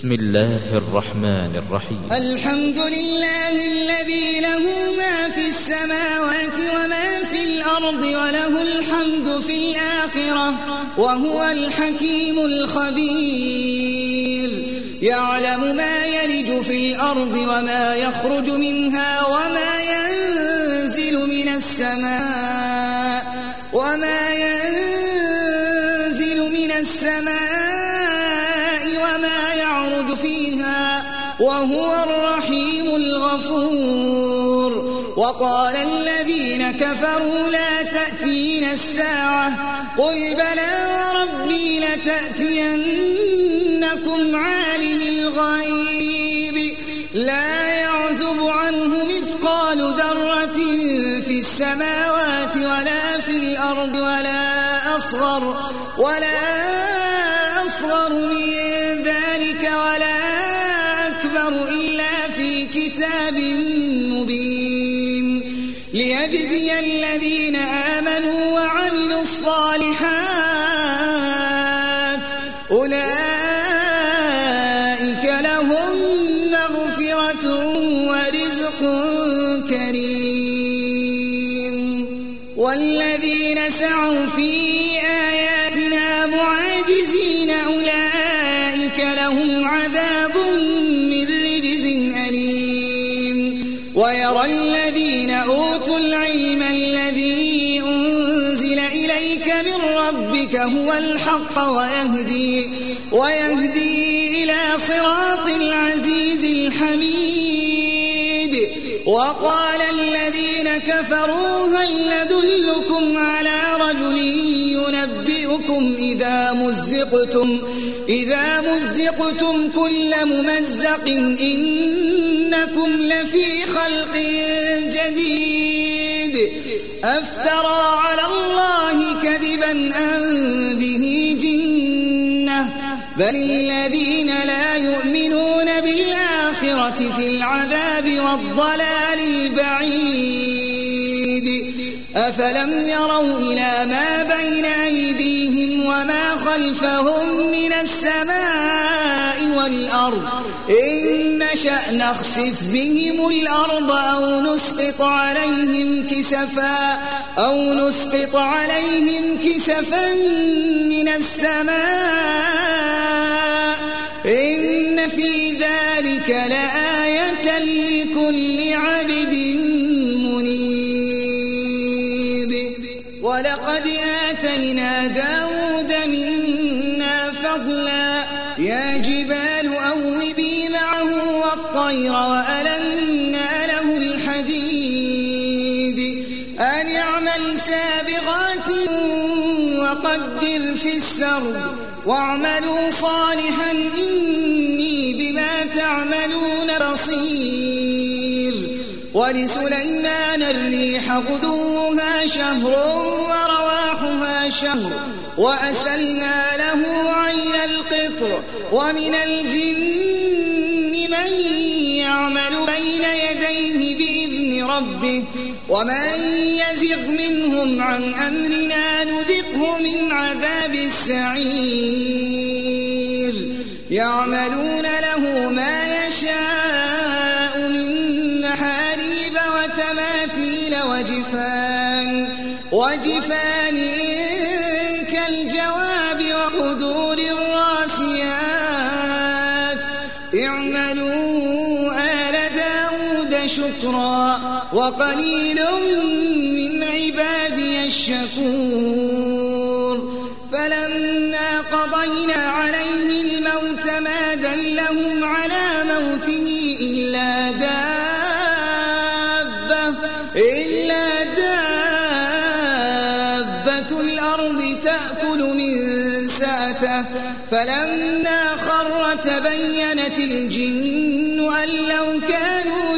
بسم الله الرحمن الرحيم. الحمد لله الذي له ما في السماوات وما في الأرض وله الحمد في الآخرة وهو الحكيم الخبير. يعلم ما يلج في الأرض وما يخرج منها وما ينزل من السماء وما يعرج فيها وهو الرحيم الغفور. وقال الذين كفروا لا تأتينا الساعة قل بلى وربي لتأتينكم عالم الغيب لا يعزب عنه مثقال ذرة في السماوات ولا في الأرض ولا أصغر من ذلك ولا أكبر إلا في كتاب مبين ليجزي الذين آمنوا وعملوا الصالحات أولئك لهم مغفرة ورزق كريم. والذين سعوا في آياتنا معاجزين أولئك لهم عذاب من رجز أليم. ويرى الذين أوتوا العلم الذي أنزل إليك من ربك هو الحق ويهدي إلى صراط العزيز الحميد. وقال الذين كفروا هل ندلكم على رجل ينبئكم إذا مزقتم كل ممزق إنكم لفي خلق جديد أفترى على الله كذبا أم به جنة بل الذين لا يؤمنون بالآخرة في العذاب والضلال البعيد. أفلم يروا إلى ما بين أيديهم وما خلفهم من السماء والأرض إن نشأ نخسف بهم الأرض أو نسقط عليهم كسفا من السماء إن في ذلك لآية لكل عبد منيب. ولقد آتينا داود منا فضلا يا جبال أوبي معه والطير وألنا له الحديد أن اعمل سابغات وقدر في السرد واعملوا صالحا إني بما تعملون بصير. ولسليمان الريح غدوها شهر ورواحها شهر وأسلنا له عين القطر. ومن الجن من يعمل بين يديه بإذن ربه ومن يزغ منهم عن أمرنا نذقه من عذاب السعير. يعملون له ما يشاء من محاريب وتماثيل وجفان كالجواب وقدور الراسيات. اعملوا آل داود شكرا وقليل من عبادي الشكور. فلما قضينا عليه الموت ما دلهم على موته إلا دابة الأرض تأكل من سأته. فلما خر تبينت الجن أن لو كانوا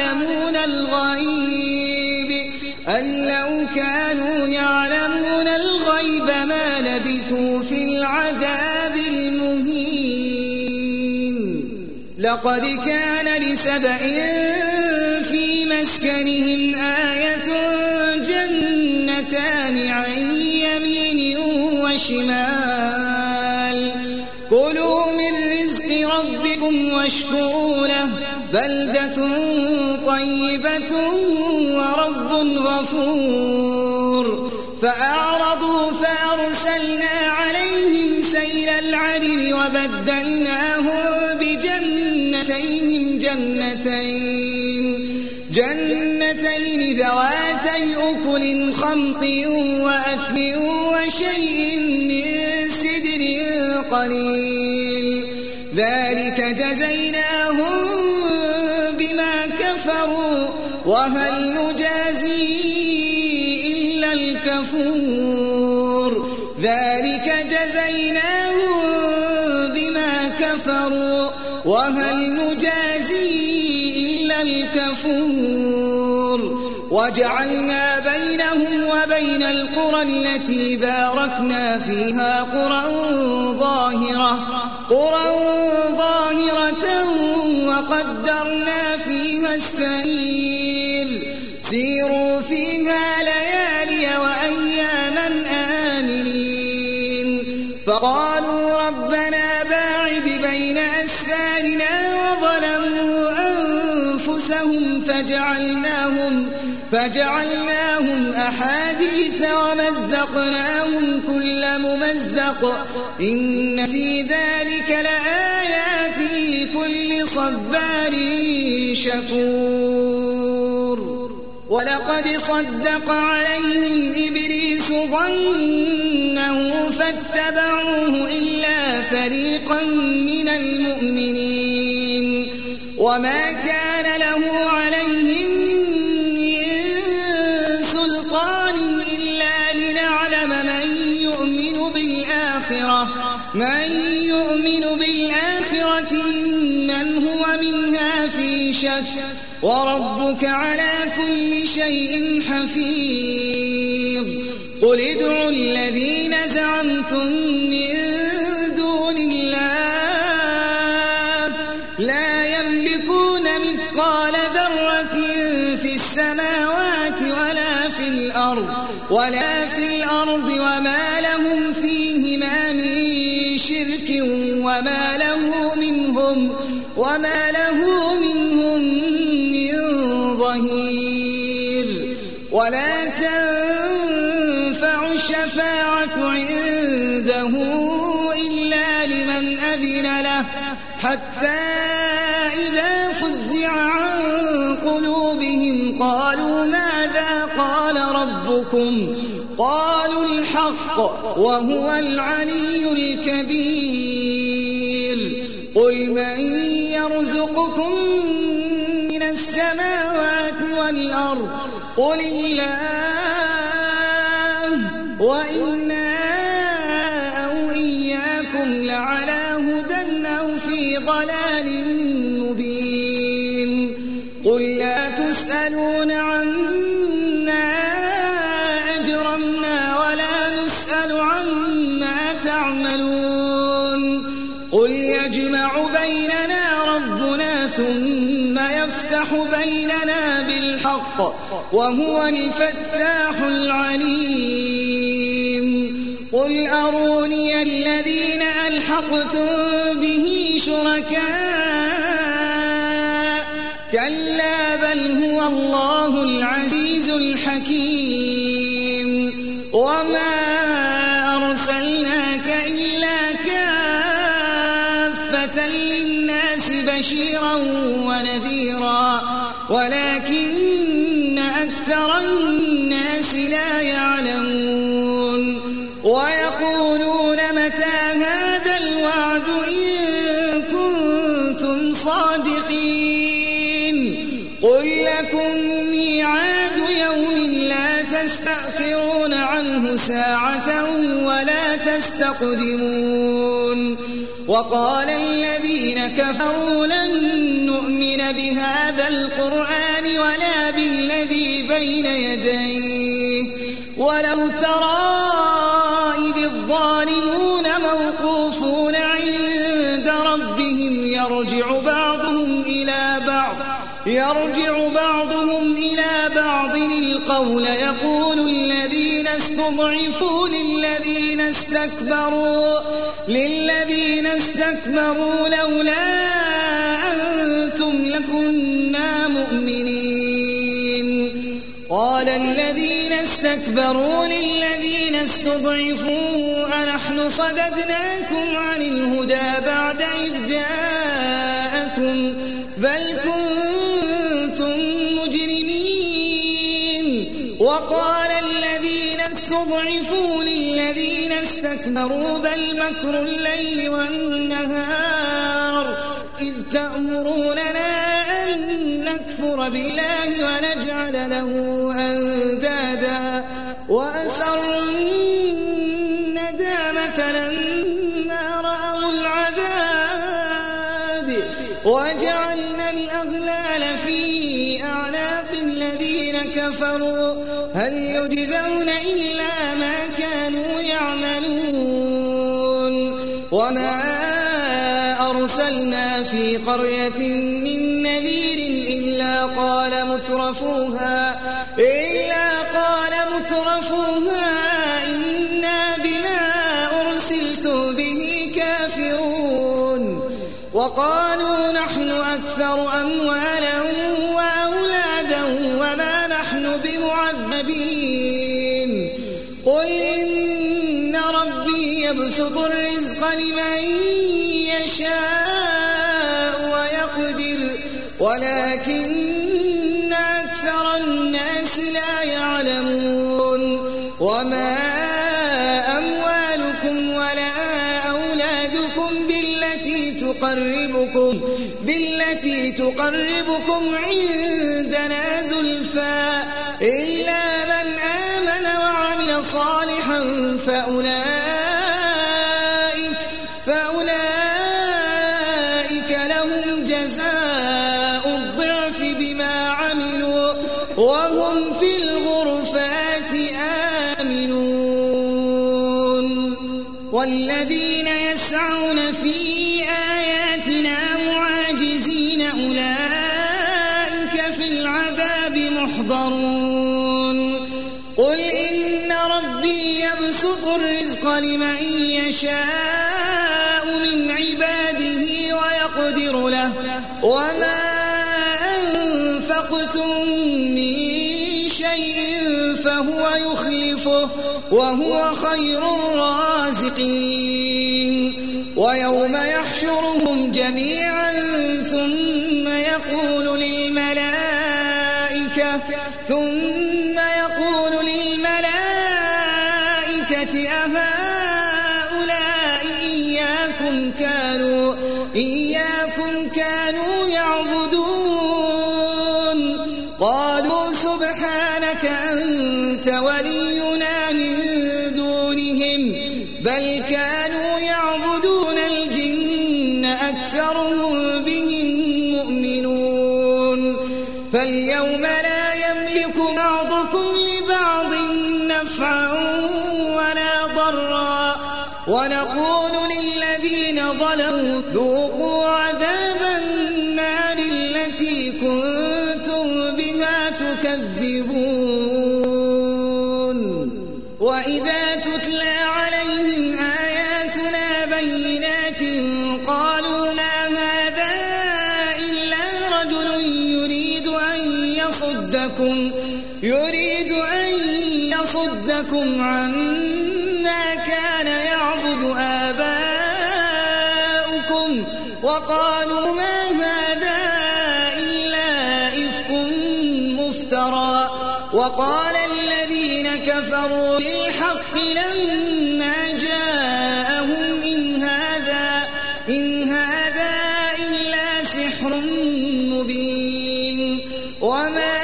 يعلمون الغيب ما لبثوا في العذاب المهين. لقد كان لسبإ في مسكنهم آية جنتان عن يمين وشمال كلوا من رزق ربكم ربكم واشكروا له بلدة طيبة ورب غفور فأعرضوا فأرسلنا عليهم سيل العرم وبدلناهم بجنتين جنتين ذواتي أكل خمط وأثل وشيء من سدر قليل ذلك جزيناهم بما كفروا وهل نجازي إلا الكفور ذلك جزيناهم بما كفروا وهل نجازي إلا الكفور وجعلنا بينهم وبين القرى التي باركنا فيها قرى ظاهرة وقدرنا فيها السير سيروا فيها ليالي وأياما آمنين فقالوا ربنا باعد بين أسفارنا وظلموا أنفسهم فجعلناهم أحاديث ومزقناهم كل ممزق إن في ذلك لآيات لكل صبار شكور ولقد صدق عليهم إبليس ظنه فاتبعوه إلا فريقا من المؤمنين وما كان له عليهم من سلطان إلا لنعلم من يؤمن بالآخرة ممن هو منها في شك وربك على كل شيء حفيظ قل ادعوا الذين زعمتم من دون الله لا يملكون مثقال ذرة في السماوات ولا في الأرض وما لهم فيهما من شرك وما له منهم من ظهير ولا تنفع الشفاعة عنده إلا لمن أذن له حتى إذا فزع عن قلوبهم قالوا ماذا قال ربكم قالوا الحق وهو العلي الكبير قل من يرزقكم من السماوات والأرض قل الله وإنا أو إياكم لعلى هدى أو في ضلال مبين قل لا تسألون عما أجرمنا ولا نسأل عما تعملون قل يجمع بيننا ربنا ثم يفتح بيننا بالحق وهو الفتاح العليم قل أروني الذين ألحقتم به شركاء كلا بل هو الله العزيز الحكيم وما أرسلناك إلا كافة للناس بشيرا ونذيرا ولكن أكثر الناس لا يعلمون ويقولون متى هذا الوعد إن كنتم صادقين قل لكم ميعاد يوم لا تستأخرون عنه ساعة ولا تستقدمون وقال الذين كفروا لن نؤمن بهذا القرآن ولا بالذي بين يديه ولو ترى إذ الظالمون موقوفون عند ربهم يرجع بعضهم إلى بعض القول يقول الذين استضعفوا للذين استكبروا لولا أنتم لكنا مؤمنين. قال الذين استكبروا للذين استضعفوا أنحن صددناكم عن الهدى بعد إذ جاءكم بل كنتم مجرمين. وقال الذين استضعفوا للذين استكبروا بل مكر الليل والنهار إذ تأمروننا أن نكفر بالله ونجعل له أندادا وأسروا الندامة لما رأوا العذاب وجعلنا الأغلال في أعناق الذين كفروا هل يجزون إلا ما كانوا يعملون. وما أرسلنا في قرية من نذير إلا قال مترفوها إنا بما أرسلتم به كافرون. وقالوا نحن أكثر أموالا وأولادا وما نحن بمعذبين. قل إن ربي يبسط الرزق لمن يشاء ويقدر ولكن أكثر الناس لا يعلمون. وما أموالكم ولا أولادكم بالتي تقربكم عندنا زلفى إلا من آمن وعمل صالحا فأولئك لهم جزاء الضعف بما عملوا وهم في الغرفات آمنون. والذين يسعون في آياتنا معاجزين أولئك في العذاب محضرون. قل إن ربي يبسط الرزق لمن يشاء من عباده ويقدر له وما أنفقتم من شيء فهو يخلفه وهو خير الرازقين. ويوم يحشرهم جميعا ثم يقول للملائكة أهؤلاء إياكم كانوا يعبدون. قالوا سبحانك أنت ولينا من دونهم بل كانوا يعبدون الجن أكثرهم بهم مؤمنون. فاليوم لا يملك بعضكم لبعض نفعا ولا ضرا ونقول للذين ظلموا ذوقوا عذاب النار التي كنتم بها تكذبون. وإذا تتلى عليهم آياتنا بينات قالوا ما هذا إلا رجل يريد أن يصدكم عما كان يعبد آباؤكم وقالوا ما هذا إلا إفك مفترى. وقال الذين كفروا للحق لما جاءهم إن هذا إلا سحر مبين. وما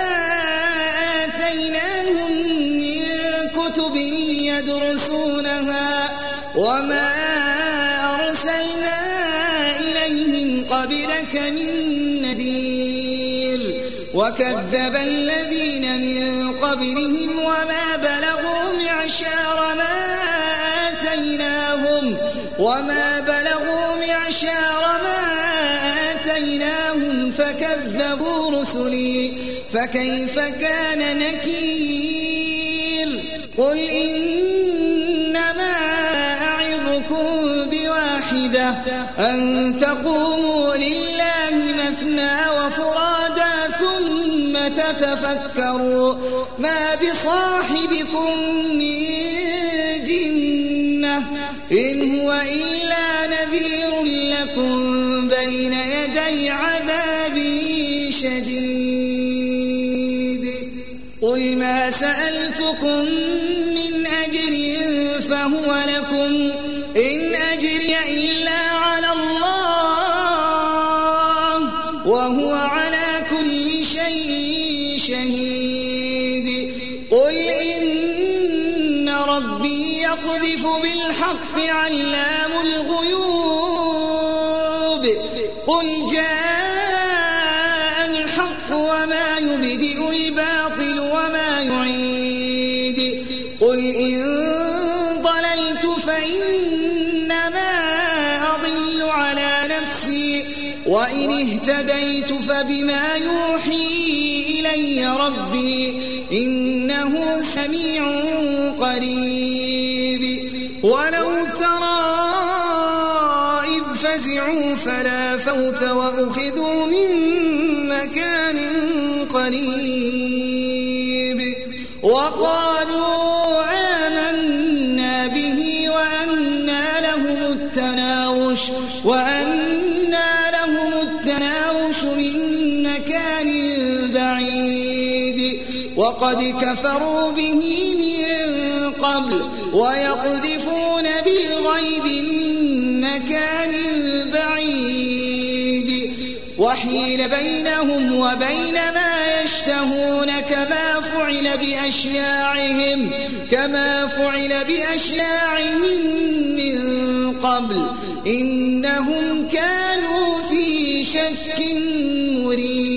آتيناهم من كتب يدرسونها وما أرسلنا إليهم قبلك من نذير. وكذب الذين من قبلهم وما بلغوا معشار ما آتيناهم فكذبوا رسلي فكيف كان نكير قل إنما أعظكم بواحدة أن تقوموا لله مثنى وفرادا ثم تتفكروا ما بصاحبكم من جنة إن هو إلا نذير لكم بين يدي عذاب شديد قل ما سألتكم من أجر فهو لكم إن أجري إلا على الله وهو على كل شيء شهيد قل إن ربي يقذف بالحق علام الغيوب قل جاء الحق وما يبدئ الباطل وما يعيد قل إن ضللت فإنما أضل على نفسي وإن اهتديت فبما يوحي إلي ربي إنه سميع قريب ولو ترى إذ فزعوا فلا فوت وأخذوا من مكان قريب وقالوا آمنا به وأنى لهم التناوش من مكان بعيد وقد كفروا به من قبل ويقذفون بالغيب من مكان بعيد وحيل بينهم وبين ما يشتهون كما فعل بأشياعهم من قبل إنهم كانوا في شك مريب